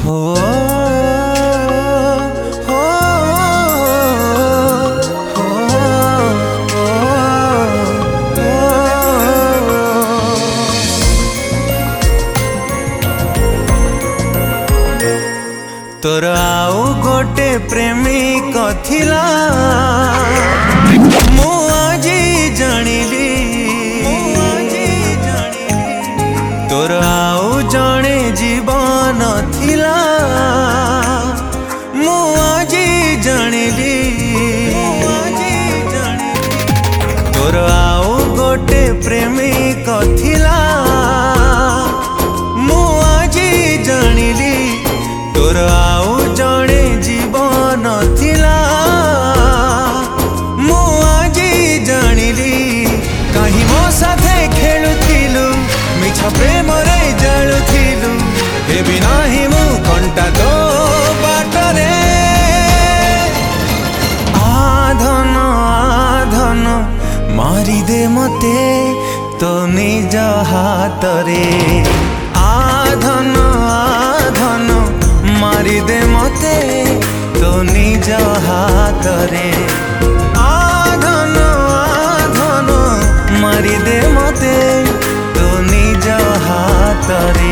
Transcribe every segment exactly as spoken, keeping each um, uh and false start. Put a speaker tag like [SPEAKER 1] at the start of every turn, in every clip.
[SPEAKER 1] हो हो हो तोर आउ गोटे प्रेमिक थिला मु आजी जानिली तोर आउ जणे जीवन थिला मु आजी जानिली तोर आउ गोटे प्रेमिक थिला मु आजी जानिली तोर आउ जणे जीवन थिला मु आजी जानिली कहीं मो साथे खेलुथिलु मिछ प्रेम रे जलुथिलु हेबि नाही मु कंटा तो बाटरे आधन आधन मारी दे मते तो निज हातरे आधन आधन मारी दे मते तो निज हातरे आधन आधन मारी दे मते तो निज हातरे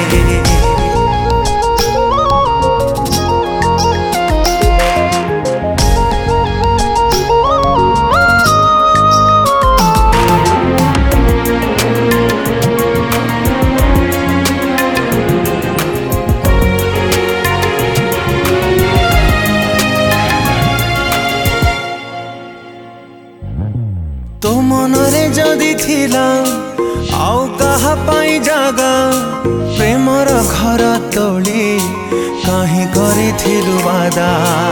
[SPEAKER 1] तो मनरे जदि थिला आउ कहा पाई जागा प्रेमर घर तोली कहीं करिथिलु वादा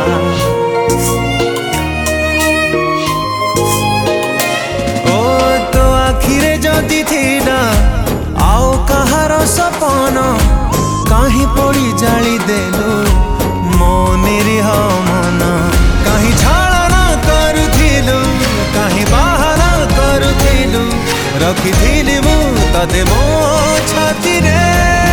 [SPEAKER 1] ओ तो आखिरे जदि थिला आउ कहार सपन कहीं पड़ी जाली देलु मो निरीह मन कहीं छाड़न करुथिलु कहीं बाहर करुथिलु रखिथिलि मु तते मो छाती रे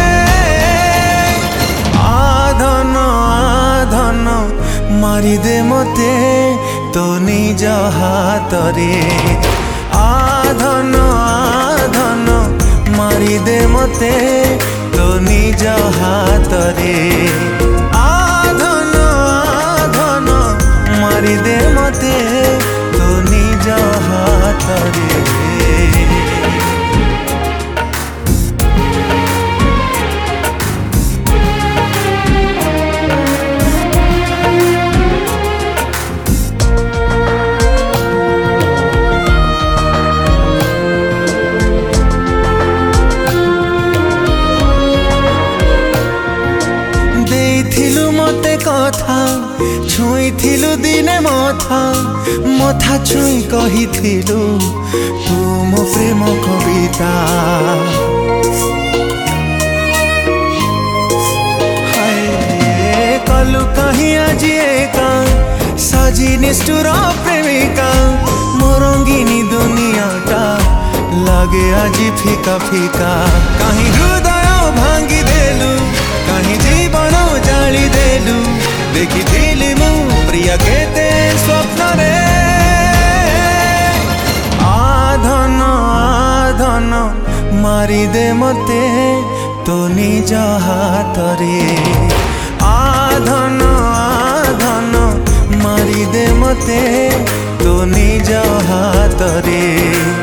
[SPEAKER 1] आधन आधन मारी दे मते तो निज हातरे आधन आधन मारी दे मते तो निज हातरे आधन आधन मारी दे मते तो निज हातरे मते कथा छुईथिलु दिने मथा मथा छुई कहिथिलु तू मो प्रेम कविता हाय कलु कहीं आज एका साजी निष्ठुर प्रेमिका मोरंगिनी दुनियाटा लगे आज फीका फीका कहीं हृदय भांगी देलु कहीं जीवन जाली देलु देखिथिलि मु प्रिय केते स्वप्न रे आधन आधन मारी दे मते तो निज हातरे आधन आधन मारी दे मते तो निज हातरे।